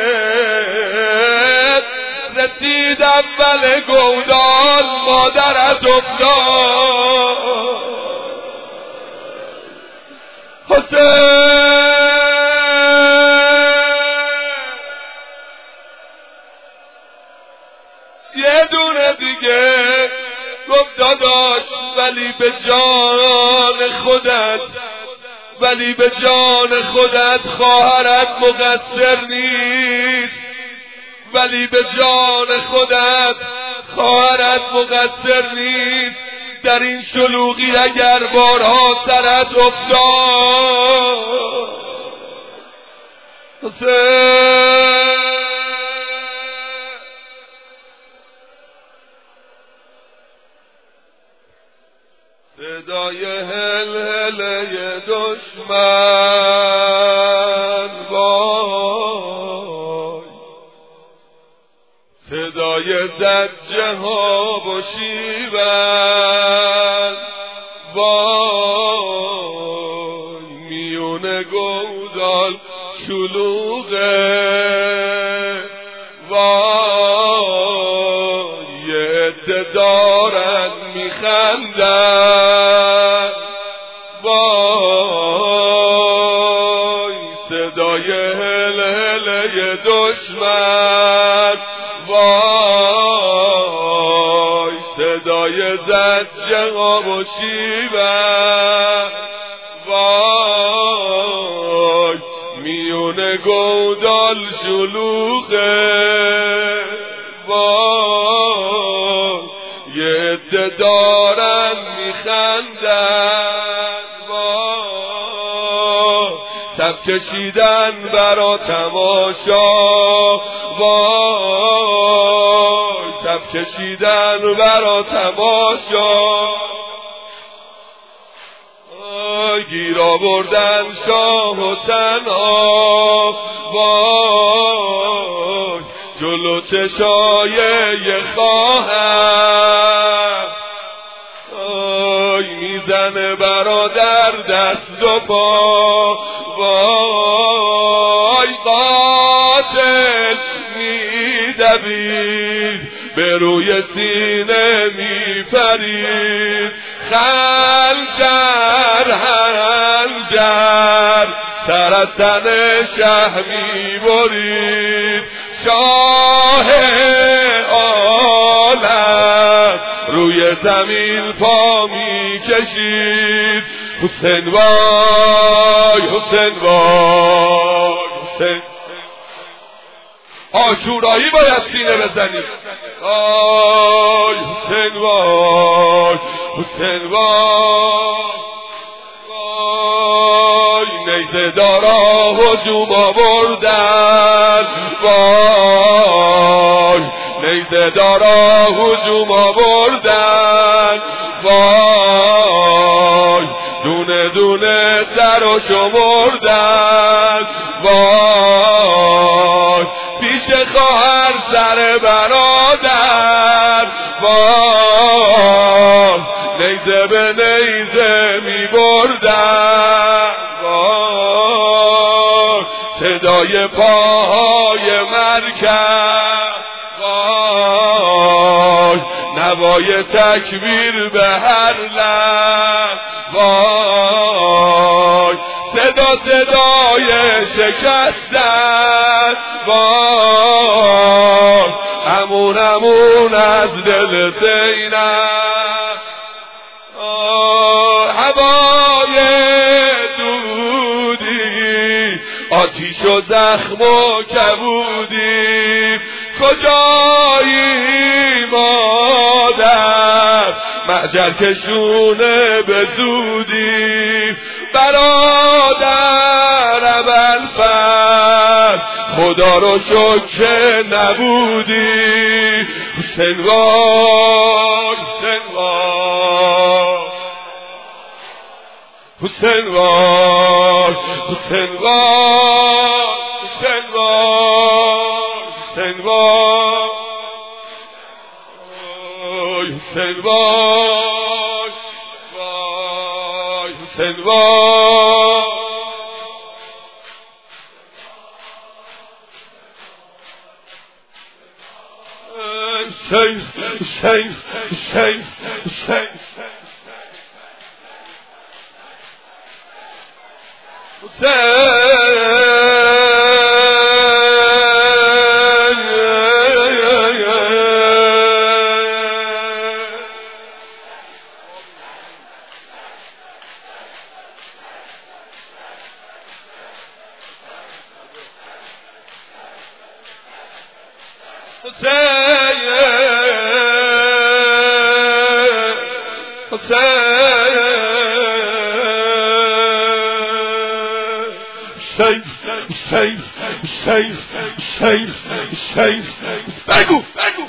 رسید اول گودال مادرت افتاد. حسین یه دونه دیگه گفت داداش ولی به جان خودت، ولی به جان خودت خواهرت مقصر نیست، ولی به جان خودت خواهرت مقصر نیست. در این شلوغی اگر بارها سرت افتاد حسین صدای هل هله دشمن وای، صدای صدای زجه ها و شیون وای میونه گودال شلوغه وای یه عده دارن میخندن وای صدای هل هله دشمن وای صدای زجه ها و شیون وای میونه گودال شلوغه وای یه عده دارن میخندن وای صف کشیدن برا تماشا وای صف کشیدن برا تماشا گیر آوردن شاه و تنها وای جلو چشای یه خواهر وای میزنه برادر دست و پا وای قاتل میدوید به روی سینه میپرید خنجر هنجر سر از تن شه میبرید شاه عالم روی زمین پا میکشید حسین وای حسین وای حسین آشورایی باید سینه بزنید وای حسین وای حسین وای وای نیزه دارا هجوم آوردن وای نیزه دارا هجوم آوردن وای دونه دونه سر و شمردن وای پیش خواهر سر برادر وای نیزه به نیزه می بردن وای صدای پاهای مرکب وای نوای تکبیر به هر لب وای صدا صدای شکستن وای امون امون از دل زینب هوای دودی آتیش و زخم و کبودی کجایی مادر معجر کشونه به زودی برادر ابوالفضل خدا رو شکر نبودی حسین وای حسین وای حسین وای حسین وای حسین وای حسین وای حسین وای وای حسین وای حسین حسین حسین حسین Safe, safe, safe, safe. بگو بگو بگو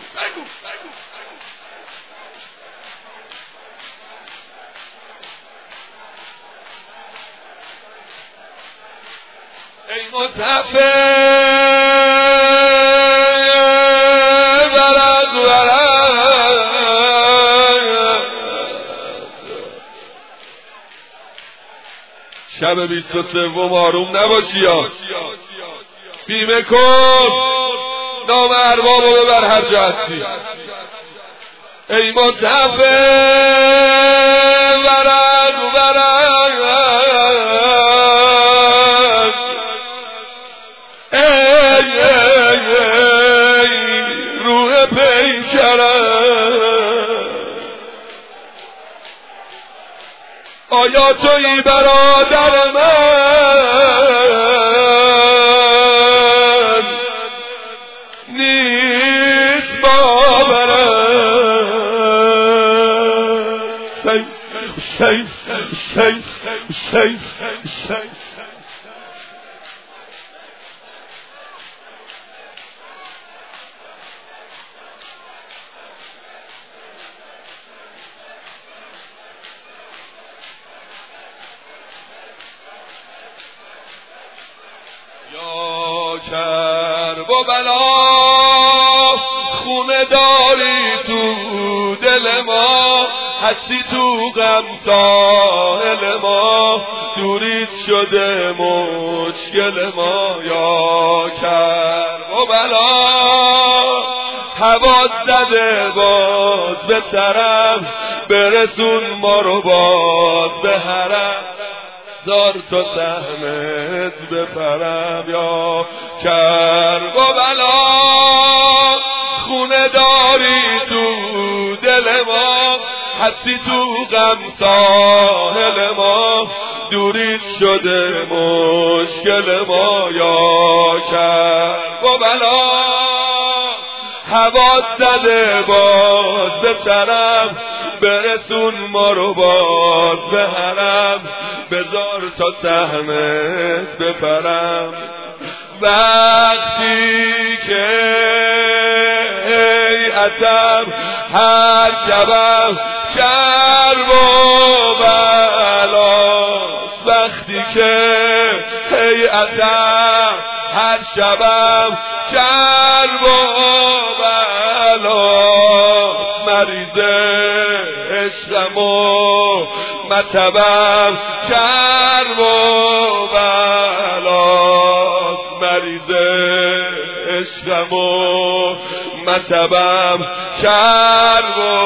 ای متفق برق شب بیست و سوم آروم نباشی یا بیمه کن نام اربابو ببر هر جا هستی. ای متفق ورق ورق ای ای ای روح پیکرم آیا تویی برادر من نیست باورم. سیف سیف سیف سیف سیف یا کرب و بلا خونه داری تو دل ما، هستی تو غم ساحل ما، دوریت شده مشکل ما. یا کرب و بلا هوا زده باز به سرم، برسون ما رو باز به حرم، زار تو سهمت بپرم. یا کرب و بلا خونه داری تو دل ما، هستی تو غم ساحل ما، دوریت شده مشکل ما. یا کرب و بلا هوا زده باز به سرم، برسون ما رو باز به حرم، بذار تا سهمت بپرم. وقتی که هیئتم هر شبم کرب و بلاست، وقتی که هیئتم هر شبم کرب و بلاست، مریض عشقم و مطبم کرب و بلاست، مریض عشقم و مطبم کرب و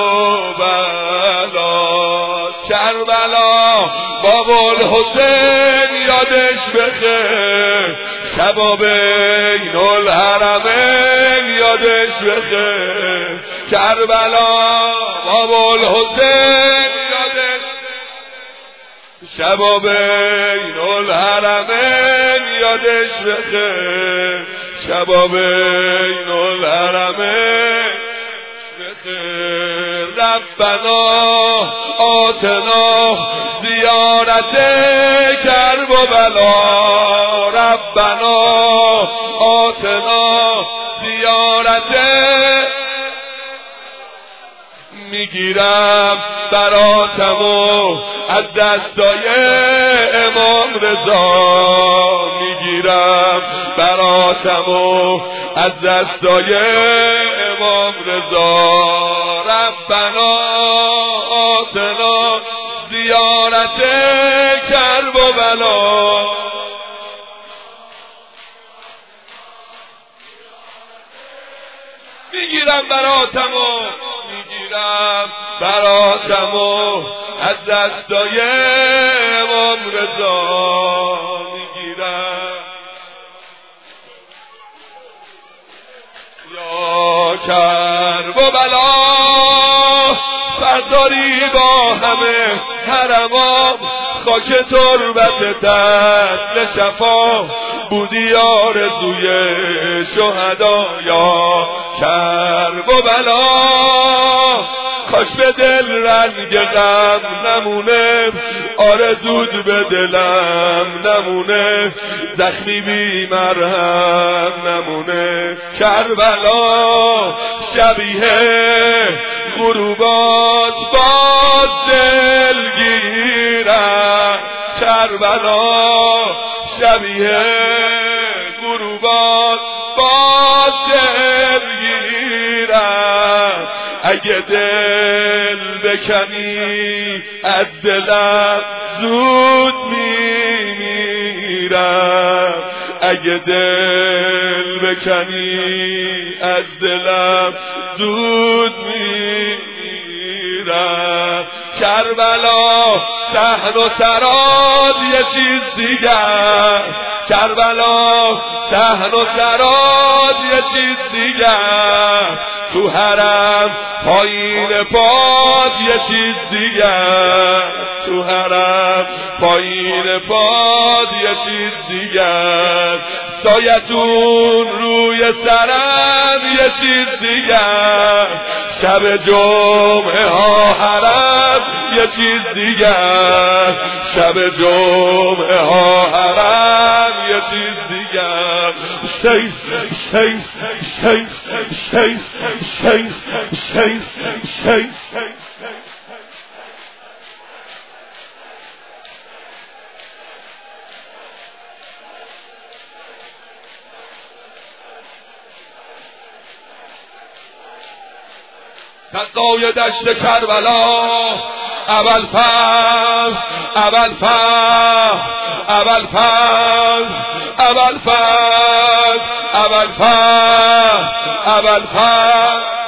بلاست. کربلا بابا الحسین یادش بخیر، شبا بین الحرمین یادش بخیر. کربلا بابا الحسین یادش، شبا بین الحرمین یادش بخیر، شبا بین الحرمین بخیر. ربنا آتنا زیارت کرب و بلا، ربنا آتنا زیارت. میگیرم براتمو از دستای امام رضا، میگیرم براتمو از دستای امام رضا. ربنا آتنا زیارت کرب و بلا، میگیرم براتمو، میگیرم براتمو از دستای امام رضا، میگیرم. یا کرب و بلا فرداری با همه حرمام، خاک تربت تسل شفا بودی آرزوی شهدا. یا کرب و بلا کاش به دل رنگ غم نمونه، آرزود به دلم نمونه، زخمی بی مرهم نمونه. کربلا شبیه غروبات باز دلگیرم، کربلا شبیه غروبات باز دلگیرم. اگه دل بکنی از دلم زود می میرم، اگه دل بکنی از دلم زود میرم. کربلا صحن و سراد یه چیز دیگر، کربلا صحن و سراد یه چیز دیگر، تو حرم پایین پاد یه چیز دیگر، تو حرم پایین پاد یه چیز دیگر، سایتون روی سرم یه چیز دیگر، شب جمعه ها حرم یه چیز دیگر، شب جمعه ها حرم یه چیز دیگر. شیخ شیخ شیخ شیخ شیخ شیخ شیخ سقای دشت کربلا، اول فاز اول فاز اول فاز اول فاز اول فاز اول فاز